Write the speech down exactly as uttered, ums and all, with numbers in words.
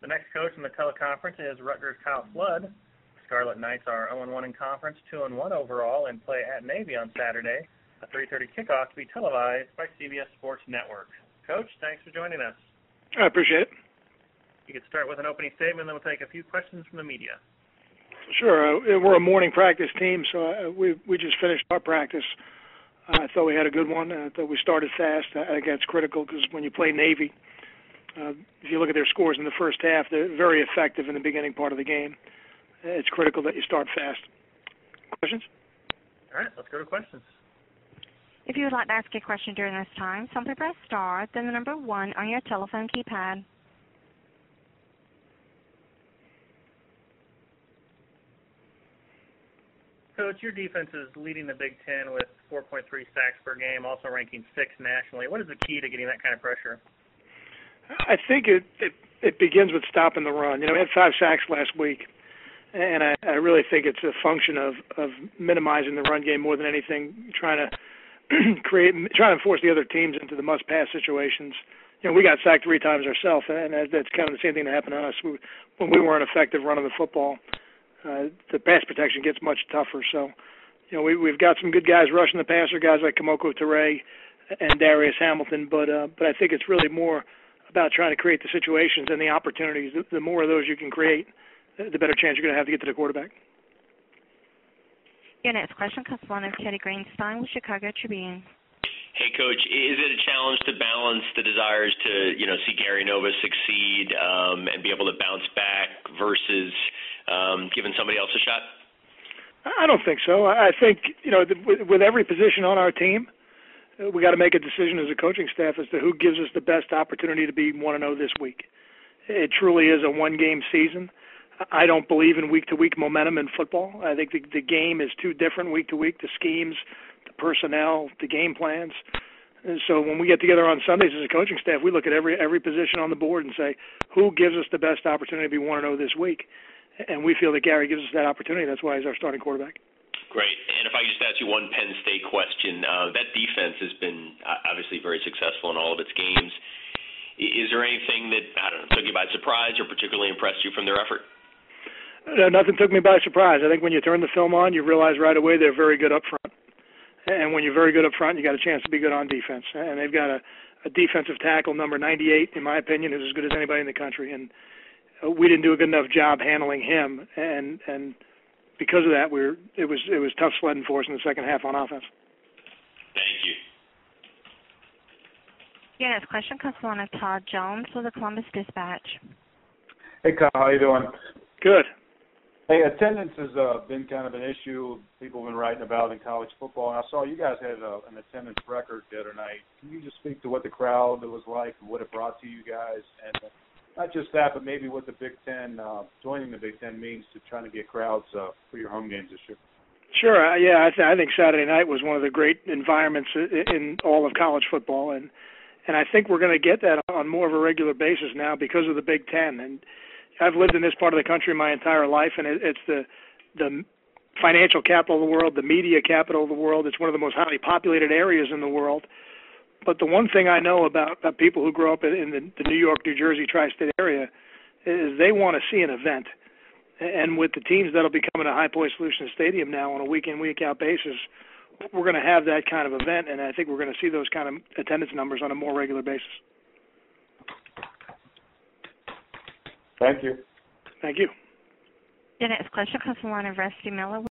The next coach in the teleconference is Rutgers' Kyle Flood. Scarlet Knights are oh and one in conference, two and one overall, and play at Navy on Saturday. A three thirty kickoff to be televised by C B S Sports Network. Coach, thanks for joining us. I appreciate it. You could start with an opening statement, then we'll take a few questions from the media. Sure. Uh, we're a morning practice team, so uh, we we just finished our practice. Uh, I thought we had a good one. I thought we started fast. I think that's critical because when you play Navy, uh, if you look at their scores in the first half, they're very effective in the beginning part of the game. It's critical that you start fast. Questions? All right, let's go to questions. If you would like to ask a question during this time, simply press star, then the number one on your telephone keypad. Coach, your defense is leading the Big Ten with four point three sacks per game, also ranking sixth nationally. What is the key to getting that kind of pressure? I think it, it, it begins with stopping the run. You know, we had five sacks last week, and I, I really think it's a function of, of minimizing the run game more than anything, trying to create, trying to force the other teams into the must-pass situations. You know, we got sacked three times ourselves, and that's kind of the same thing that happened to us. We, when we weren't effective running the football, uh, the pass protection gets much tougher. So, you know, we, we've got some good guys rushing the passer, guys like Kamoko Toure and Darius Hamilton, but uh, but I think it's really more about trying to create the situations and the opportunities. The, the more of those you can create, the better chance you're going to have to get to the quarterback. Your next question comes from one of Teddy Greenstein with Chicago Tribune. Hey, Coach, is it a challenge to balance the desires to, you know, see Gary Nova succeed um, and be able to bounce back versus um, giving somebody else a shot? I don't think so. I think, you know, with, with every position on our team, we got to make a decision as a coaching staff as to who gives us the best opportunity to be one and oh this week. It truly is a one-game season. I don't believe in week-to-week momentum in football. I think the, the game is too different week to week, the schemes, the personnel, the game plans. And so when we get together on Sundays as a coaching staff, we look at every every position on the board and say, who gives us the best opportunity to be one and oh this week? And we feel that Gary gives us that opportunity. That's why he's our starting quarterback. Great. And if I could just ask you one Penn State question, uh, that defense has been uh, obviously very successful in all of its games. Is there anything that, I don't know, took you by surprise or particularly impressed you from their effort? No, nothing took me by surprise. I think when you turn the film on, you realize right away they're very good up front. And when you're very good up front, you got a chance to be good on defense. And they've got a, a defensive tackle, number ninety-eight, in my opinion, who's as good as anybody in the country. And we didn't do a good enough job handling him. And and because of that, we were, it was it was tough sledding for us in the second half on offense. Thank you. Your next question comes from one of Todd Jones with the Columbus Dispatch. Hey, Kyle, how you doing? Good. Hey, attendance has uh, been kind of an issue people have been writing about in college football, and I saw you guys had a, an attendance record the other night. Can you just speak to what the crowd was like and what it brought to you guys? And uh, not just that, but maybe what the Big Ten, uh, joining the Big Ten means to trying to get crowds uh, for your home games this year. Sure. Uh, yeah, I, th- I think Saturday night was one of the great environments in, in all of college football, and and I think we're going to get that on more of a regular basis now because of the Big Ten. And I've lived in this part of the country my entire life, and it, it's the the financial capital of the world, the media capital of the world. It's one of the most highly populated areas in the world. But the one thing I know about, about people who grow up in the, the New York, New Jersey tri-state area is they want to see an event. And with the teams that will be coming to High Point Solutions Stadium now on a week-in, week-out basis, we're going to have that kind of event, and I think we're going to see those kind of attendance numbers on a more regular basis. Thank you. Thank you. Your next question comes from one of Rusty Miller.